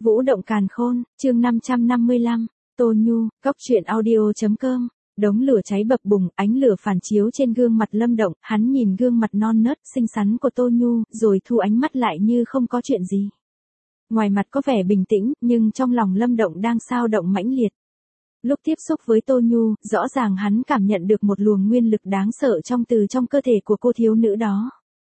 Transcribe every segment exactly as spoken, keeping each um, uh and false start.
Vũ động càn khôn, chương năm trăm năm mươi lăm, Tô Nhu, cóc truyện audio.com. Đống lửa cháy bập bùng, ánh lửa phản chiếu trên gương mặt Lâm Động, hắn nhìn gương mặt non nớt, xinh xắn của Tô Nhu, rồi thu ánh mắt lại như không có chuyện gì. Ngoài mặt có vẻ bình tĩnh, nhưng trong lòng Lâm Động đang xao động mãnh liệt. Lúc tiếp xúc với Tô Nhu, rõ ràng hắn cảm nhận được một luồng nguyên lực đáng sợ trong từ trong cơ thể của cô thiếu nữ đó.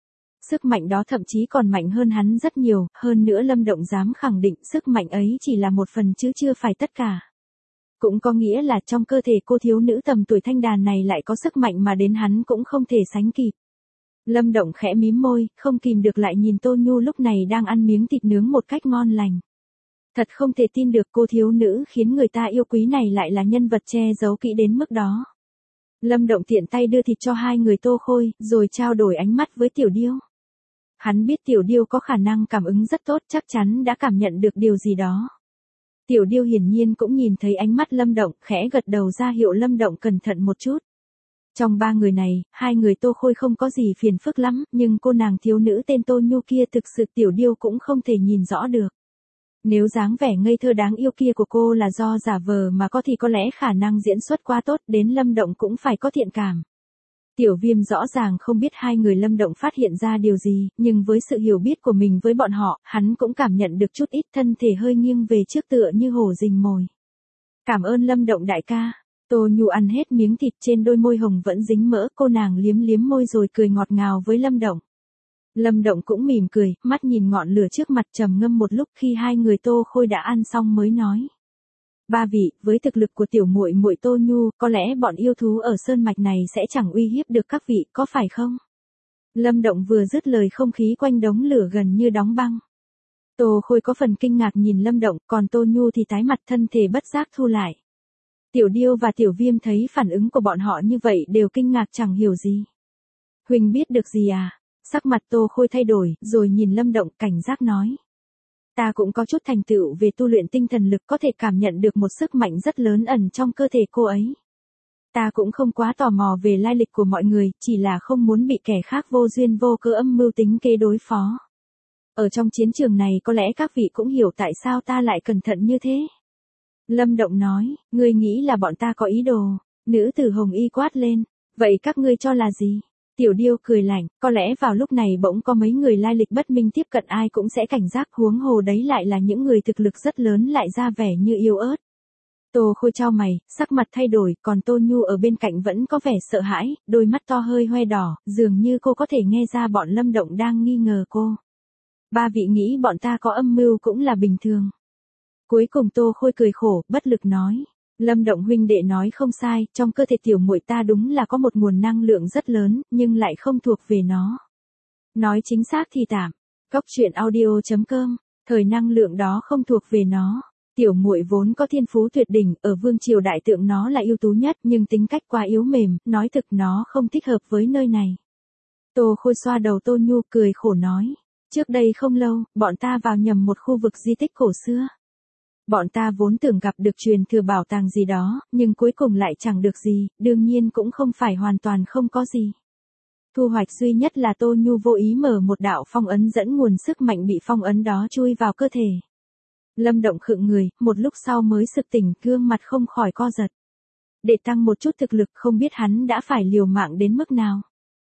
Sức mạnh đó thậm chí còn mạnh hơn hắn rất nhiều, hơn nữa Lâm Động dám khẳng định sức mạnh ấy chỉ là một phần chứ chưa phải tất cả. Cũng có nghĩa là trong cơ thể cô thiếu nữ tầm tuổi thanh đàn này lại có sức mạnh mà đến hắn cũng không thể sánh kịp. Lâm Động khẽ mím môi, không kìm được lại nhìn Tô Nhu lúc này đang ăn miếng thịt nướng một cách ngon lành. Thật không thể tin được cô thiếu nữ khiến người ta yêu quý này lại là nhân vật che giấu kỹ đến mức đó. Lâm Động tiện tay đưa thịt cho hai người Tô Khôi, rồi trao đổi ánh mắt với Tiểu Điêu. Hắn biết Tiểu Điêu có khả năng cảm ứng rất tốt, chắc chắn đã cảm nhận được điều gì đó. Tiểu Điêu hiển nhiên cũng nhìn thấy ánh mắt Lâm Động, khẽ gật đầu ra hiệu Lâm Động cẩn thận một chút. Trong ba người này, hai người Tô Khôi không có gì phiền phức lắm, nhưng cô nàng thiếu nữ tên Tô Nhu kia thực sự Tiểu Điêu cũng không thể nhìn rõ được. Nếu dáng vẻ ngây thơ đáng yêu kia của cô là do giả vờ mà có thì có lẽ khả năng diễn xuất quá tốt, đến Lâm Động cũng phải có thiện cảm. Tiểu Viêm rõ ràng không biết hai người Lâm Động phát hiện ra điều gì, nhưng với sự hiểu biết của mình với bọn họ, hắn cũng cảm nhận được chút ít, thân thể hơi nghiêng về trước tựa như hổ rình mồi. Cảm ơn Lâm Động đại ca. Tô Nhu ăn hết miếng thịt, trên đôi môi hồng vẫn dính mỡ, cô nàng liếm liếm môi rồi cười ngọt ngào với Lâm Động. Lâm Động cũng mỉm cười, mắt nhìn ngọn lửa trước mặt trầm ngâm một lúc, khi hai người Tô Khôi đã ăn xong mới nói. Ba vị, với thực lực của tiểu muội muội Tô Nhu, có lẽ bọn yêu thú ở sơn mạch này sẽ chẳng uy hiếp được các vị, có phải không? Lâm Động vừa dứt lời, không khí quanh đống lửa gần như đóng băng. Tô Khôi có phần kinh ngạc nhìn Lâm Động, còn Tô Nhu thì tái mặt, thân thể bất giác thu lại. Tiểu Điêu và Tiểu Viêm thấy phản ứng của bọn họ như vậy đều kinh ngạc chẳng hiểu gì. Huỳnh biết được gì à? Sắc mặt Tô Khôi thay đổi, rồi nhìn Lâm Động cảnh giác nói. Ta cũng có chút thành tựu về tu luyện tinh thần lực, có thể cảm nhận được một sức mạnh rất lớn ẩn trong cơ thể cô ấy. Ta cũng không quá tò mò về lai lịch của mọi người, chỉ là không muốn bị kẻ khác vô duyên vô cớ âm mưu tính kế đối phó. Ở trong chiến trường này có lẽ các vị cũng hiểu tại sao ta lại cẩn thận như thế. Lâm Động nói, ngươi nghĩ là bọn ta có ý đồ. Nữ tử hồng y quát lên, vậy các ngươi cho là gì? Tiểu Điêu cười lạnh, có lẽ vào lúc này bỗng có mấy người lai lịch bất minh tiếp cận, ai cũng sẽ cảnh giác, huống hồ đấy lại là những người thực lực rất lớn lại ra vẻ như yếu ớt. Tô Khôi chau mày, sắc mặt thay đổi, còn Tô Nhu ở bên cạnh vẫn có vẻ sợ hãi, đôi mắt to hơi hoe đỏ, dường như cô có thể nghe ra bọn Lâm Động đang nghi ngờ cô. Ba vị nghĩ bọn ta có âm mưu cũng là bình thường. Cuối cùng Tô Khôi cười khổ, bất lực nói. Lâm Động huynh đệ nói không sai, trong cơ thể tiểu muội ta đúng là có một nguồn năng lượng rất lớn, nhưng lại không thuộc về nó. Nói chính xác thì tạm. Cóc truyện audio.com, thời năng lượng đó không thuộc về nó. Tiểu muội vốn có thiên phú tuyệt đỉnh, ở vương triều đại tượng nó là ưu tú nhất, nhưng tính cách quá yếu mềm, nói thực nó không thích hợp với nơi này. Tô Khôi xoa đầu Tô Nhu cười khổ nói. Trước đây không lâu, bọn ta vào nhầm một khu vực di tích cổ xưa. Bọn ta vốn tưởng gặp được truyền thừa bảo tàng gì đó, nhưng cuối cùng lại chẳng được gì, đương nhiên cũng không phải hoàn toàn không có gì. Thu hoạch duy nhất là Tô Nhu vô ý mở một đạo phong ấn dẫn nguồn sức mạnh bị phong ấn đó chui vào cơ thể. Lâm Động khựng người, một lúc sau mới sực tỉnh, gương mặt không khỏi co giật. Để tăng một chút thực lực, không biết hắn đã phải liều mạng đến mức nào.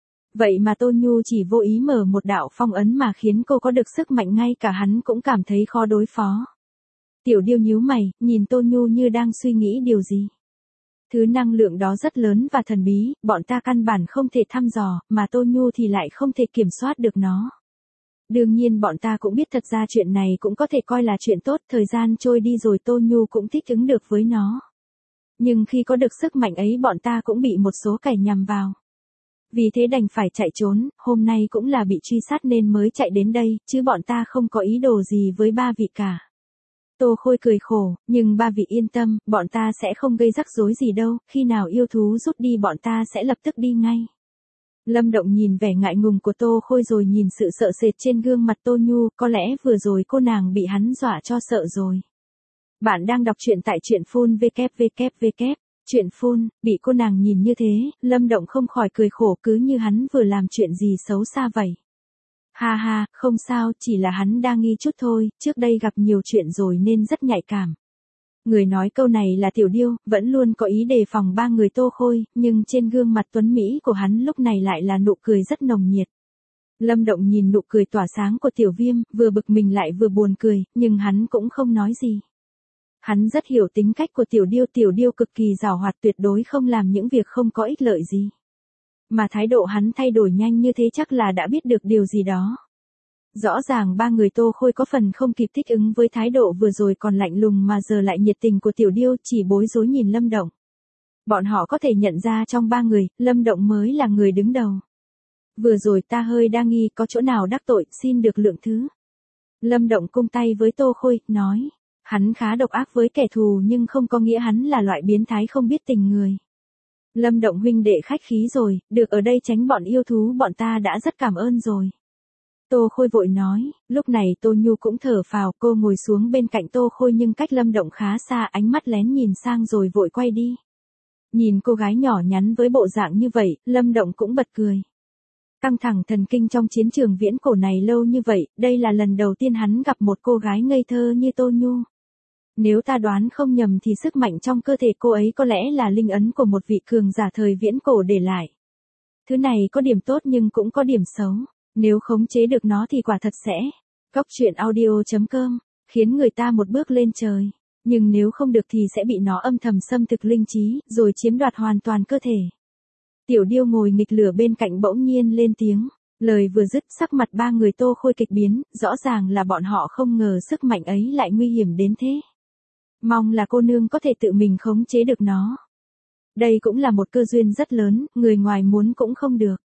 Vậy mà Tô Nhu chỉ vô ý mở một đạo phong ấn mà khiến cô có được sức mạnh ngay cả hắn cũng cảm thấy khó đối phó. Tiểu Điêu nhíu mày, nhìn Tô Nhu như đang suy nghĩ điều gì. Thứ năng lượng đó rất lớn và thần bí, bọn ta căn bản không thể thăm dò, mà Tô Nhu thì lại không thể kiểm soát được nó. Đương nhiên bọn ta cũng biết thật ra chuyện này cũng có thể coi là chuyện tốt, thời gian trôi đi rồi Tô Nhu cũng thích ứng được với nó. Nhưng khi có được sức mạnh ấy bọn ta cũng bị một số kẻ nhằm vào. Vì thế đành phải chạy trốn, hôm nay cũng là bị truy sát nên mới chạy đến đây, chứ bọn ta không có ý đồ gì với ba vị cả. Tô Khôi cười khổ, nhưng ba vị yên tâm, bọn ta sẽ không gây rắc rối gì đâu, khi nào yêu thú rút đi bọn ta sẽ lập tức đi ngay. Lâm Động nhìn vẻ ngại ngùng của Tô Khôi rồi nhìn sự sợ sệt trên gương mặt Tô Nhu, có lẽ vừa rồi cô nàng bị hắn dọa cho sợ rồi. Bạn đang đọc truyện tại truyện phun vê kép vê kép vê kép, truyện phun, bị cô nàng nhìn như thế, Lâm Động không khỏi cười khổ, cứ như hắn vừa làm chuyện gì xấu xa vậy. Ha ha, không sao, chỉ là hắn đang nghi chút thôi, trước đây gặp nhiều chuyện rồi nên rất nhạy cảm. Người nói câu này là Tiểu Điêu, vẫn luôn có ý đề phòng ba người Tô Khôi, nhưng trên gương mặt tuấn Mỹ của hắn lúc này lại là nụ cười rất nồng nhiệt. Lâm Động nhìn nụ cười tỏa sáng của Tiểu Viêm, vừa bực mình lại vừa buồn cười, nhưng hắn cũng không nói gì. Hắn rất hiểu tính cách của Tiểu Điêu, Tiểu Điêu cực kỳ giàu hoạt, tuyệt đối không làm những việc không có ích lợi gì. Mà thái độ hắn thay đổi nhanh như thế chắc là đã biết được điều gì đó. Rõ ràng ba người Tô Khôi có phần không kịp thích ứng với thái độ vừa rồi còn lạnh lùng mà giờ lại nhiệt tình của Tiểu Điêu, chỉ bối rối nhìn Lâm Động. Bọn họ có thể nhận ra trong ba người, Lâm Động mới là người đứng đầu. Vừa rồi ta hơi đa nghi, có chỗ nào đắc tội, xin được lượng thứ. Lâm Động cung tay với Tô Khôi, nói. Hắn khá độc ác với kẻ thù nhưng không có nghĩa hắn là loại biến thái không biết tình người. Lâm Động huynh đệ khách khí rồi, được ở đây tránh bọn yêu thú bọn ta đã rất cảm ơn rồi. Tô Khôi vội nói, lúc này Tô Nhu cũng thở phào, cô ngồi xuống bên cạnh Tô Khôi nhưng cách Lâm Động khá xa, ánh mắt lén nhìn sang rồi vội quay đi. Nhìn cô gái nhỏ nhắn với bộ dạng như vậy, Lâm Động cũng bật cười. Căng thẳng thần kinh trong chiến trường viễn cổ này lâu như vậy, đây là lần đầu tiên hắn gặp một cô gái ngây thơ như Tô Nhu. Nếu ta đoán không nhầm thì sức mạnh trong cơ thể cô ấy có lẽ là linh ấn của một vị cường giả thời viễn cổ để lại. Thứ này có điểm tốt nhưng cũng có điểm xấu. Nếu khống chế được nó thì quả thật sẽ. Cóc truyện audio chấm com, khiến người ta một bước lên trời. Nhưng nếu không được thì sẽ bị nó âm thầm xâm thực linh trí, rồi chiếm đoạt hoàn toàn cơ thể. Tiểu Điêu ngồi nghịch lửa bên cạnh bỗng nhiên lên tiếng. Lời vừa dứt sắc mặt ba người Tô Khôi kịch biến, rõ ràng là bọn họ không ngờ sức mạnh ấy lại nguy hiểm đến thế. Mong là cô nương có thể tự mình khống chế được nó. Đây cũng là một cơ duyên rất lớn, người ngoài muốn cũng không được.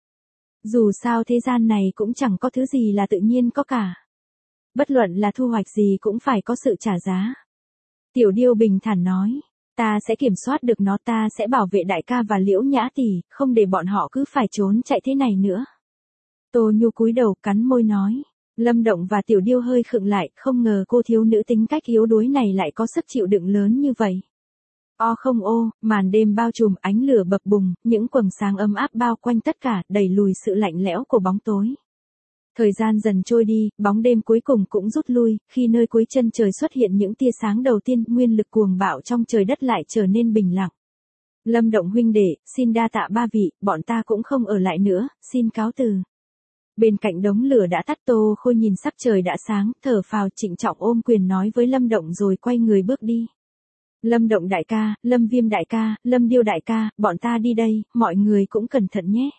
Dù sao thế gian này cũng chẳng có thứ gì là tự nhiên có cả. Bất luận là thu hoạch gì cũng phải có sự trả giá. Tiểu Điêu bình thản nói, ta sẽ kiểm soát được nó, ta sẽ bảo vệ đại ca và Liễu Nhã tỷ, không để bọn họ cứ phải trốn chạy thế này nữa. Tô Nhu cúi đầu cắn môi nói. Lâm Động và Tiểu Điêu hơi khựng lại, không ngờ cô thiếu nữ tính cách yếu đuối này lại có sức chịu đựng lớn như vậy. O không ô, màn đêm bao trùm, ánh lửa bập bùng, những quầng sáng ấm áp bao quanh tất cả, đẩy lùi sự lạnh lẽo của bóng tối. Thời gian dần trôi đi, bóng đêm cuối cùng cũng rút lui, khi nơi cuối chân trời xuất hiện những tia sáng đầu tiên, nguyên lực cuồng bạo trong trời đất lại trở nên bình lặng. Lâm Động huynh đệ, xin đa tạ ba vị, bọn ta cũng không ở lại nữa, xin cáo từ. Bên cạnh đống lửa đã tắt, Tô Khôi nhìn sắc trời đã sáng, thở phào trịnh trọng ôm quyền nói với Lâm Động rồi quay người bước đi. Lâm Động đại ca, Lâm Viêm đại ca, Lâm Điêu đại ca, bọn ta đi đây, mọi người cũng cẩn thận nhé.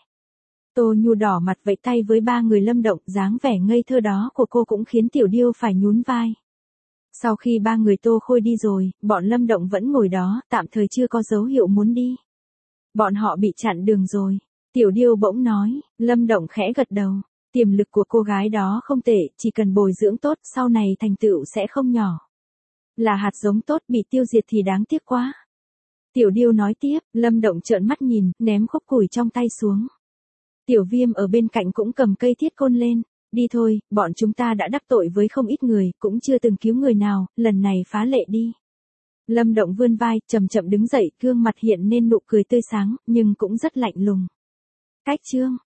Tô Nhu đỏ mặt vẫy tay với ba người Lâm Động, dáng vẻ ngây thơ đó của cô cũng khiến Tiểu Điêu phải nhún vai. Sau khi ba người Tô Khôi đi rồi, bọn Lâm Động vẫn ngồi đó, tạm thời chưa có dấu hiệu muốn đi. Bọn họ bị chặn đường rồi. Tiểu Điêu bỗng nói, Lâm Động khẽ gật đầu. Tiềm lực của cô gái đó không tệ, chỉ cần bồi dưỡng tốt, sau này thành tựu sẽ không nhỏ. Là hạt giống tốt, bị tiêu diệt thì đáng tiếc quá. Tiểu Điêu nói tiếp, Lâm Động trợn mắt nhìn, ném khúc củi trong tay xuống. Tiểu Viêm ở bên cạnh cũng cầm cây thiết côn lên. Đi thôi, bọn chúng ta đã đắc tội với không ít người, cũng chưa từng cứu người nào, lần này phá lệ đi. Lâm Động vươn vai, chậm chậm đứng dậy, gương mặt hiện nên nụ cười tươi sáng, nhưng cũng rất lạnh lùng. Cách chương